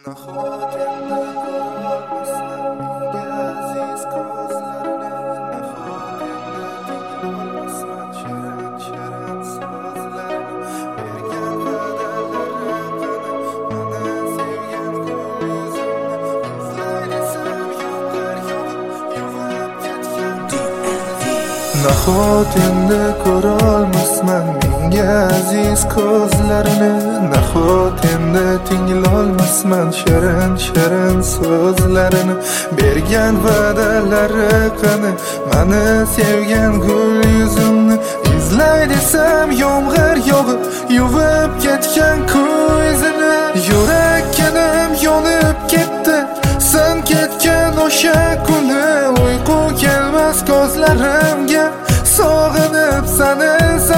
Nahot endi ko'rolmasman menga aziz ko'zlarini, nahot endi tinglolmasman shirin so'zlarini. Bergan va'dalari qani, mani sevgan gul yuzimni. Izlay desam yomg'ir yog'ib, yuvib ketgan ko'zini. Yurak kanim yonib ketdi, sen ketgan o'sha kuni. Uyqu kelmas ko'zlarimga, sog'inib seni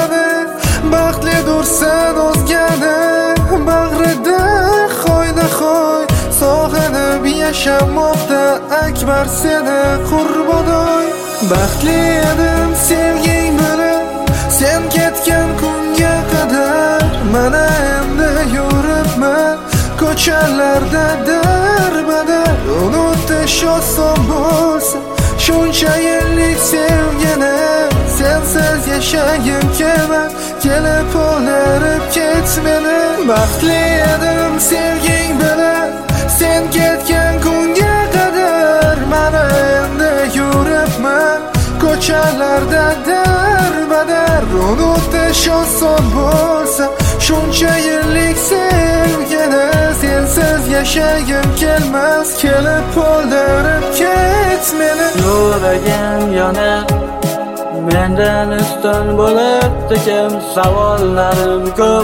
baxtlidirsan o'zgani bag'rida hoynahoy. Sog'inib yashamoqda akbar seni qurbonoy. Baxtli edim sevging bilan sen ketgan kunga qadar. Mana endi yuribman ko'chalarda darbadar. Unutish oson bo'lsa shuncha yillik sevgini, sensiz yashagim kelmas, kelib o'ldirib ket meni. Baxtli edim sevging bilan sen ketgan kunga qadar. Mana endi yuribman ko'chalarda darbadar. Unutish oson bo'lsa shuncha yillik sevgini, sensiz yashagim kelmas, kelib o'ldirib ket meni. Yuragim yonib mendan ustun bo'libdi kim? Savollarim ko'p,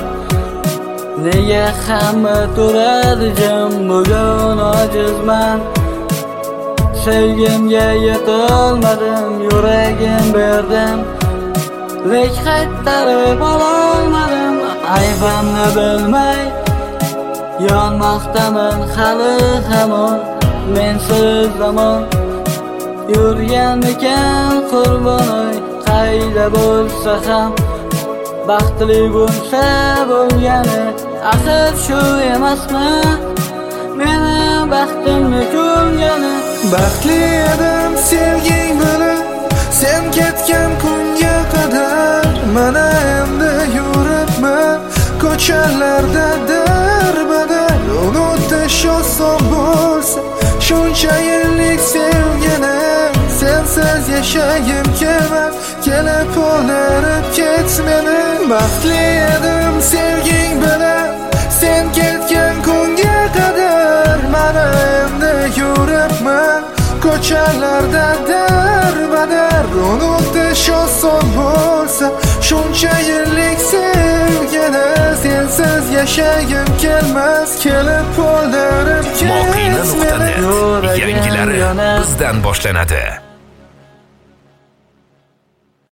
nega hamma turadi jim? Bugun ojizman, sevgimga yetolmadim. Yuragim berdim, lek qaytarib ololmadim. Aybimni bilmay yonmoqdaman hali hamon. Mensiz zamon yurganikan qurbonoy. Qayda bo'lsa ham baxtli bo'lsa bo'lgani. Axir shu emasmi meni baxtimni ko'rgani? Baxtli edim sevging bilan sen ketgan kunga qadar. Mana endi yuribman ko'chalarda darbadar. Unutish oson bo'lsa shuncha yillik sevgini, sensiz yashagim kelmas, kelib o'ldirib ket meni. Baxtli edim sevging bilan sen ketgan kunga qadar. Mana endi yuribman ko'chalarda darbadar. Unutish oson bo'lsa shuncha yillik sevgini, sensiz yashagim kelmas, kelib o'ldirib ket meni. Yangilari bizdan boshlanadi.